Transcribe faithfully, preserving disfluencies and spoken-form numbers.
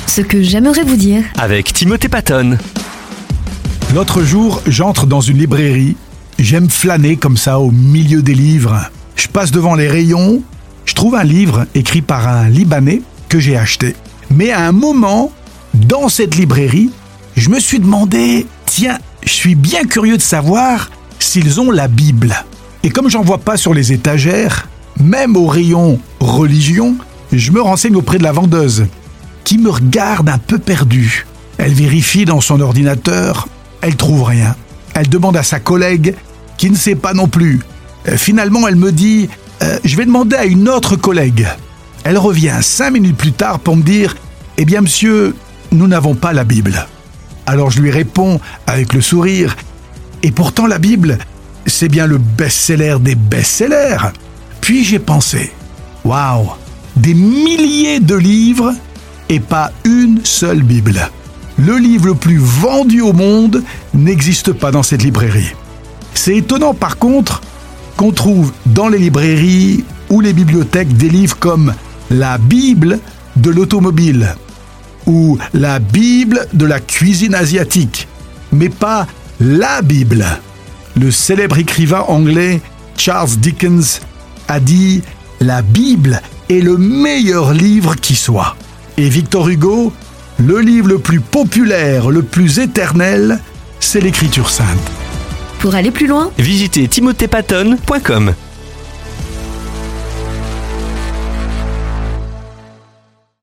Ce que j'aimerais vous dire. Avec Timothée Patton. L'autre jour, j'entre dans une librairie. J'aime flâner comme ça au milieu des livres. Je passe devant les rayons. Je trouve un livre écrit par un Libanais que j'ai acheté. Mais à un moment, dans cette librairie, je me suis demandé, tiens, je suis bien curieux de savoir s'ils ont la Bible. Et comme j'en vois pas sur les étagères, même au rayon religion, je me renseigne auprès de la vendeuse, qui me regarde un peu perdu. Elle vérifie dans son ordinateur, elle trouve rien. Elle demande à sa collègue, qui ne sait pas non plus. Euh, finalement, elle me dit, euh, je vais demander à une autre collègue. Elle revient cinq minutes plus tard pour me dire, eh bien monsieur, nous n'avons pas la Bible. Alors je lui réponds avec le sourire, et pourtant la Bible, c'est bien le best-seller des best-sellers. Puis j'ai pensé, waouh, des milliers de livres et pas une seule Bible. Le livre le plus vendu au monde n'existe pas dans cette librairie. C'est étonnant par contre qu'on trouve dans les librairies ou les bibliothèques des livres comme la Bible de l'automobile ou la Bible de la cuisine asiatique, mais pas la Bible. Le célèbre écrivain anglais Charles Dickens a dit « La Bible est le meilleur livre qui soit ». Et Victor Hugo, le livre le plus populaire, le plus éternel, c'est l'Écriture sainte. Pour aller plus loin, Visitez timothée patton point com.